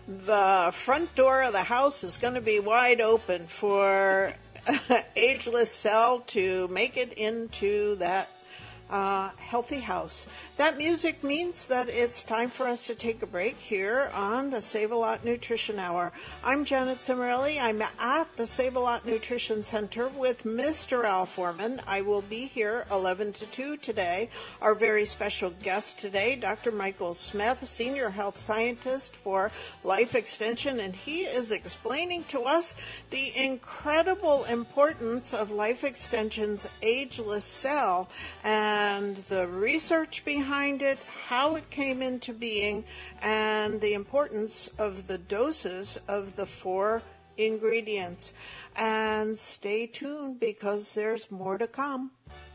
the front door of the house is going to be wide open for Ageless Cell to make it into that uh, healthy house. That music means that it's time for us to take a break here on the Save-A-Lot Nutrition Hour. I'm Janet Cimarelli. I'm at the Save-A-Lot Nutrition Center with Mister Al Foreman. I will be here eleven to two today. Our very special guest today, Doctor Michael Smith, Senior Health Scientist for Life Extension, and he is explaining to us the incredible importance of Life Extension's Ageless Cell and the research behind it, how it came into being, and the importance of the doses of the four ingredients. And stay tuned because there's more to come.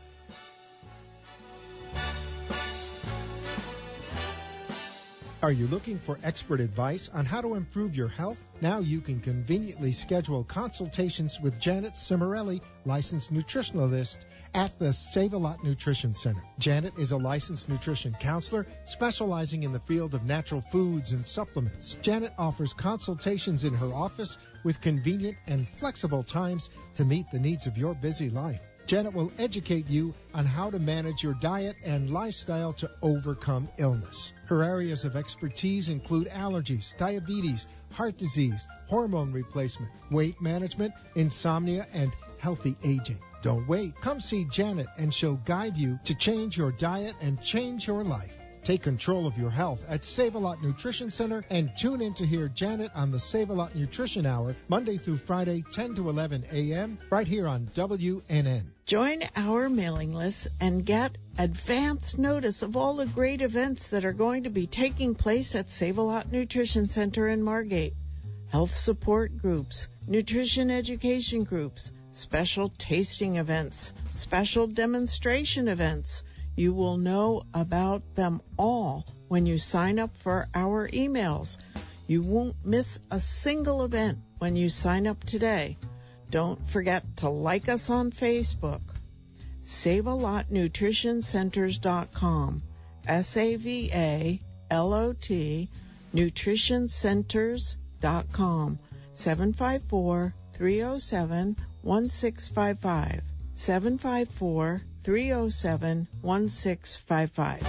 Are you looking for expert advice on how to improve your health? Now you can conveniently schedule consultations with Janet Cimarelli, licensed nutritionalist at the Save-A-Lot Nutrition Center. Janet is a licensed nutrition counselor specializing in the field of natural foods and supplements. Janet offers consultations in her office with convenient and flexible times to meet the needs of your busy life. Janet will educate you on how to manage your diet and lifestyle to overcome illness. Her areas of expertise include allergies, diabetes, heart disease, hormone replacement, weight management, insomnia, and healthy aging. Don't wait. Come see Janet and she'll guide you to change your diet and change your life. Take control of your health at Save-A-Lot Nutrition Center and tune in to hear Janet on the Save-A-Lot Nutrition Hour, Monday through Friday, ten to eleven a.m., right here on W N N. Join our mailing list and get advance notice of all the great events that are going to be taking place at Save-A-Lot Nutrition Center in Margate. Health support groups, nutrition education groups, special tasting events, special demonstration events. You will know about them all when you sign up for our emails. You won't miss a single event when you sign up today. Don't forget to like us on Facebook. Save A Lot Nutrition Centers dot com. S A V A L O T Nutrition Centers dot com. seven five four, three oh seven, one six five five. seven five four, three oh seven, one six five five.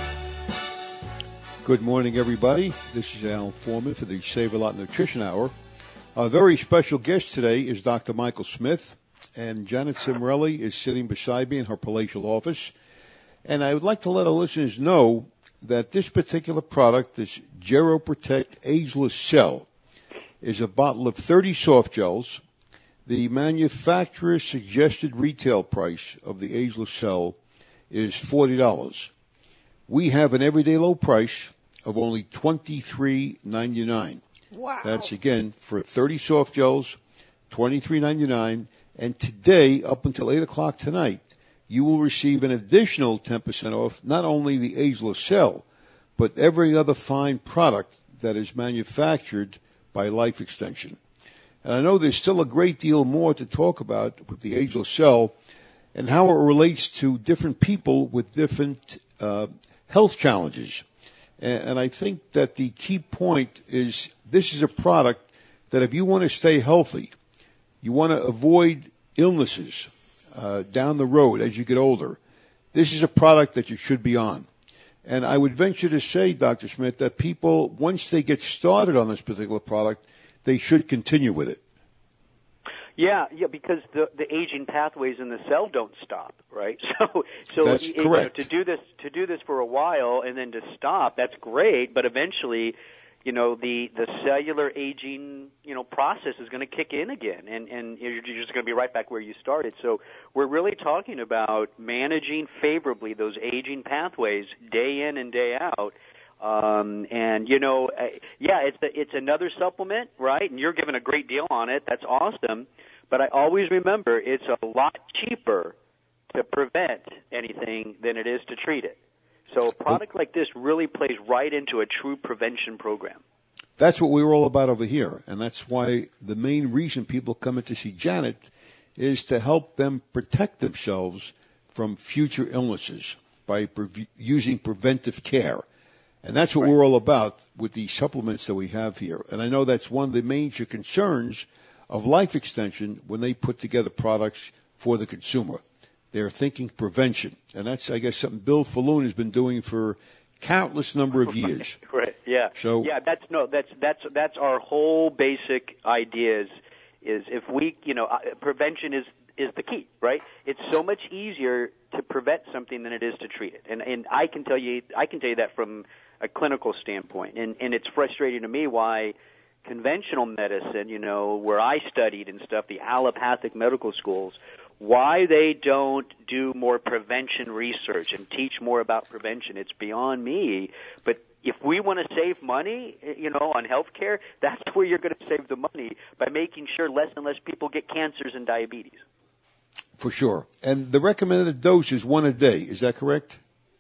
Good morning, everybody. This is Al Foreman for the Save-A-Lot Nutrition Hour. Our very special guest today is Doctor Michael Smith, and Janet Cimarelli is sitting beside me in her palatial office. And I would like to let our listeners know that this particular product, this GeroProtect Ageless Cell, is a bottle of thirty soft gels. The manufacturer's suggested retail price of the Ageless Cell is forty dollars. We have an everyday low price of only twenty-three ninety-nine. Wow. That's, again, for thirty soft gels, twenty-three ninety-nine. And today, up until eight o'clock tonight, you will receive an additional ten percent off not only the Ageless Cell, but every other fine product that is manufactured by Life Extension. And I know there's still a great deal more to talk about with the Ageless Cell and how it relates to different people with different uh, health challenges. And, and I think that the key point is this is a product that if you want to stay healthy, you want to avoid illnesses uh, down the road as you get older, this is a product that you should be on. And I would venture to say, Doctor Smith, that people, once they get started on this particular product, they should continue with it. Yeah, yeah, because the the aging pathways in the cell don't stop, right? So, so that's it, correct. You know, to do this to do this for a while and then to stop, that's great. But eventually, you know, the the cellular aging, you know, process is going to kick in again, and and you're just going to be right back where you started. So we're really talking about managing favorably those aging pathways day in and day out. Um, and, you know, uh, yeah, it's a, it's another supplement, right? And you're giving a great deal on it. That's awesome. But I always remember it's a lot cheaper to prevent anything than it is to treat it. So a product like this really plays right into a true prevention program. That's what we were all about over here. And that's why the main reason people come in to see Janet is to help them protect themselves from future illnesses by pre- using preventive care. And that's what Right. we're all about with the supplements that we have here. And I know that's one of the major concerns of Life Extension when they put together products for the consumer. They're thinking prevention. And that's, I guess, something Bill Falloon has been doing for countless number of years. Right. Yeah. So yeah, that's no, that's that's that's our whole basic idea is, is if we, you know, uh, prevention is is the key, right? It's so much easier to prevent something than it is to treat it. And and I can tell you I can tell you that from a clinical standpoint. And and it's frustrating to me why conventional medicine, you know, where I studied and stuff, the allopathic medical schools, why they don't do more prevention research and teach more about prevention, it's beyond me. But if we want to save money, you know, on health care, that's where you're going to save the money, by making sure less and less people get cancers and diabetes. for sure. And the recommended dose is one a day. Is that correct?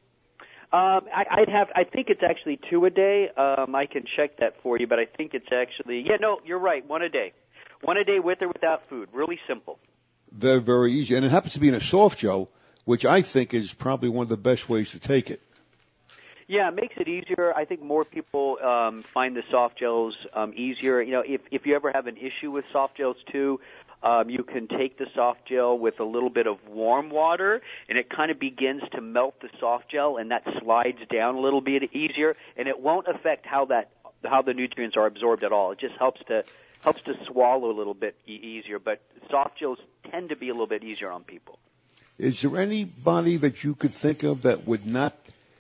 Um, I, I'd have. I think it's actually two a day. Um, I can check that for you, but I think it's actually. Yeah, no, you're right. One a day. One a day with or without food. Really simple. Very, very easy. And it happens to be in a soft gel, which I think is probably one of the best ways to take it. Yeah, it makes it easier. I think more people um, find the soft gels um, easier. You know, if if you ever have an issue with soft gels too, um, you can take the soft gel with a little bit of warm water, and it kind of begins to melt the soft gel, and that slides down a little bit easier, and it won't affect how that how the nutrients are absorbed at all. It just helps to helps to swallow a little bit e- easier. But soft gels tend to be a little bit easier on people. Is there anybody that you could think of that would not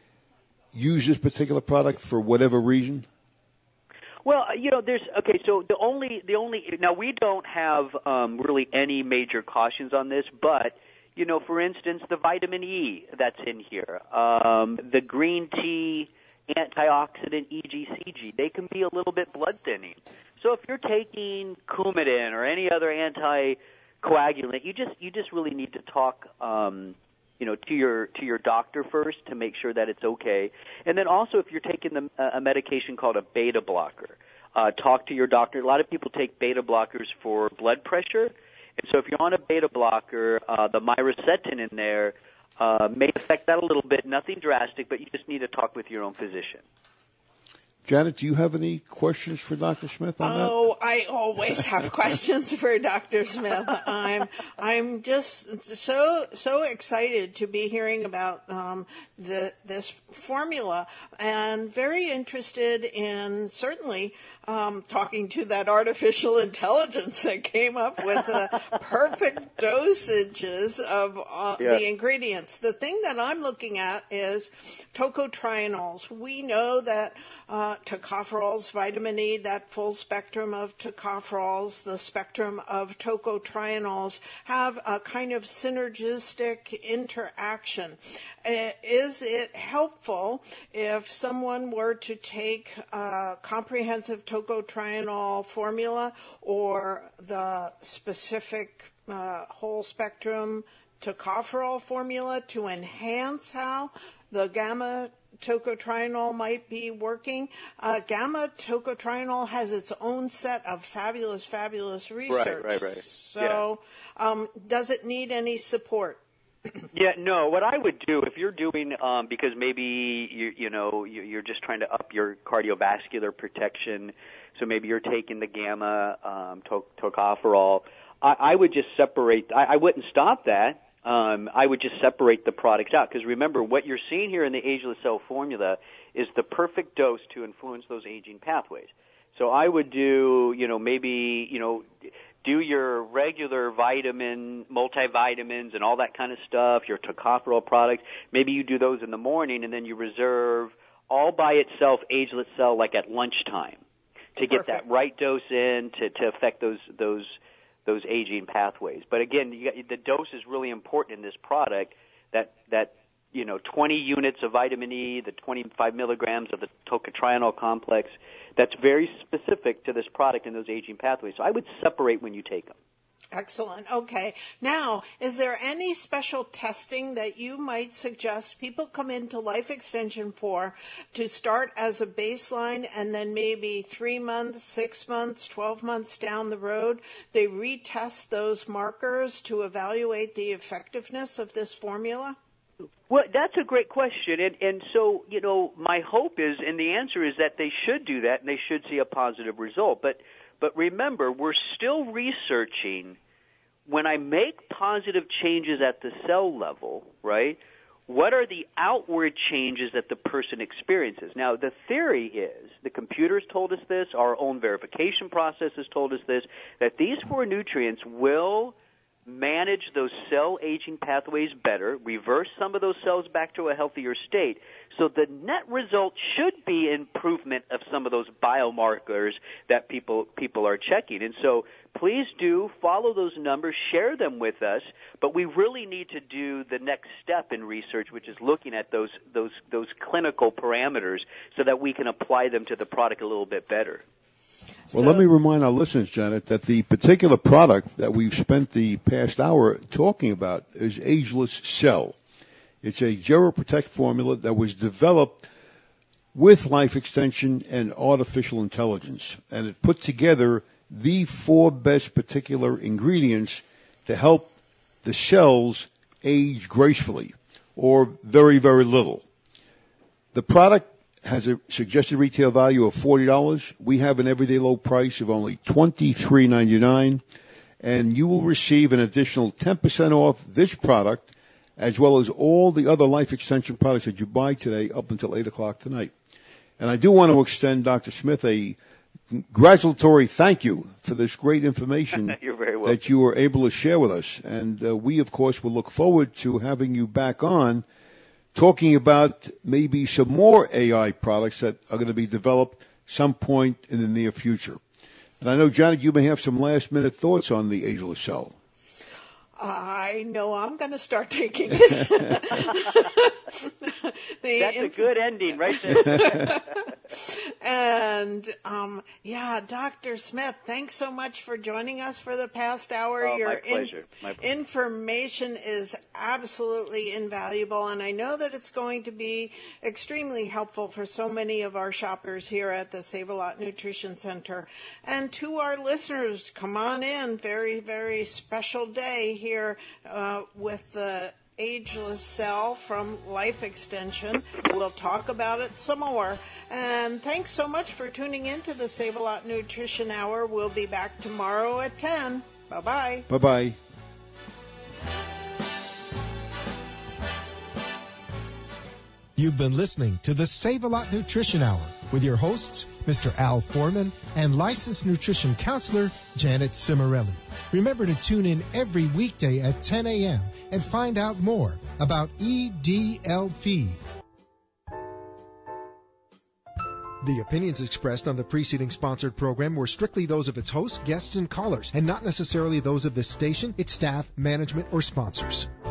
use this particular product for whatever reason? Well, you know, there's okay. So the only the only now we don't have um, really any major cautions on this, but you know, for instance, the vitamin E that's in here, um, the green tea antioxidant E G C G, they can be a little bit blood thinning. So if you're taking Coumadin or any other anticoagulant, you just you just really need to talk. Um, you know, to your to your doctor first to make sure that it's okay. And then also if you're taking the, uh, a medication called a beta blocker, uh, talk to your doctor. A lot of people take beta blockers for blood pressure. And so if you're on a beta blocker, uh, the myricetin in there uh, may affect that a little bit. Nothing drastic, but you just need to talk with your own physician. Janet, do you have any questions for Doctor Smith on that? Oh, I always have questions for Doctor Smith. I'm I'm just so so excited to be hearing about um, the this formula, and very interested in certainly um, talking to that artificial intelligence that came up with the perfect dosages of uh, Yeah. the ingredients. The thing that I'm looking at is tocotrienols. We know that uh, tocopherols, vitamin E, that full spectrum of tocopherols, the spectrum of tocotrienols have a kind of synergistic interaction. Uh, Is it helpful if someone were to take a comprehensive tocotrienol formula or the specific uh, whole spectrum tocopherol formula to enhance how the gamma tocotrienol might be working? Uh, gamma tocotrienol has its own set of fabulous, fabulous research. right, right. So um, does it need any support? Yeah, no. What I would do if you're doing, um, because maybe you you know you- you're just trying to up your cardiovascular protection, so maybe you're taking the gamma um, to- tocopherol. I, I would just separate. I, I wouldn't stop that. Um, I would just separate the products out, because remember what you're seeing here in the Ageless Cell formula is the perfect dose to influence those aging pathways. So I would do, you know, maybe you know. do your regular vitamin, multivitamins, and all that kind of stuff, your tocopherol products. Maybe you do those in the morning, and then you reserve all by itself Ageless Cell like at lunchtime to get that right dose in to, to affect those those those aging pathways. But again, you got, the dose is really important in this product. That that you know, twenty units of vitamin E, the twenty-five milligrams of the tocotrienol complex. That's very specific to this product and those aging pathways. So I would separate when you take them. Excellent. Okay. Now, is there any special testing that you might suggest people come into Life Extension for to start as a baseline, and then maybe three months, six months, twelve months down the road, they retest those markers to evaluate the effectiveness of this formula? Well, that's a great question, and and so you know, my hope is, and the answer is that they should do that, and they should see a positive result. But but remember, we're still researching. When I make positive changes at the cell level, right? What are the outward changes that the person experiences? Now, the theory is, the computers told us this, our own verification process has told us this, that these four nutrients will manage those cell aging pathways better, reverse some of those cells back to a healthier state. So the net result should be improvement of some of those biomarkers that people people are checking. And so please do follow those numbers, share them with us, but we really need to do the next step in research, which is looking at those those those clinical parameters so that we can apply them to the product a little bit better. Well, So- let me remind our listeners, Janet, that the particular product that we've spent the past hour talking about is Ageless Cell. It's a Geroprotect formula that was developed with life extension and artificial intelligence, and it put together the four best particular ingredients to help the cells age gracefully, or very, very little. The product has a suggested retail value of forty dollars. We have an everyday low price of only twenty-three ninety-nine, and you will receive an additional ten percent off this product, as well as all the other life extension products that you buy today up until eight o'clock tonight. And I do want to extend Doctor Smith a congratulatory thank you for this great information You're very welcome. that you were able to share with us. And uh, we, of course, will look forward to having you back on talking about maybe some more A I products that are going to be developed some point in the near future. And I know, Janet, you may have some last-minute thoughts on the Ageless Cell. I know I'm going to start taking it. The That's a inf- good ending right there. And, um, yeah, Doctor Smith, thanks so much for joining us for the past hour. Oh, Your my pleasure. My pleasure. information is absolutely invaluable, and I know that it's going to be extremely helpful for so many of our shoppers here at the Save-A-Lot Nutrition Center. And to our listeners, come on in. Very, very special day here uh, with the Ageless Cell from Life Extension. We'll talk about it some more. And thanks so much for tuning in to the Save-A-Lot Nutrition Hour. We'll be back tomorrow at ten. Bye-bye. Bye-bye. You've been listening to the Save-A-Lot Nutrition Hour with your hosts, Mister Al Foreman and licensed nutrition counselor, Janet Cimarelli. Remember to tune in every weekday at ten a.m. and find out more about E D L P. The opinions expressed on the preceding sponsored program were strictly those of its hosts, guests, and callers, and not necessarily those of this station, its staff, management, or sponsors.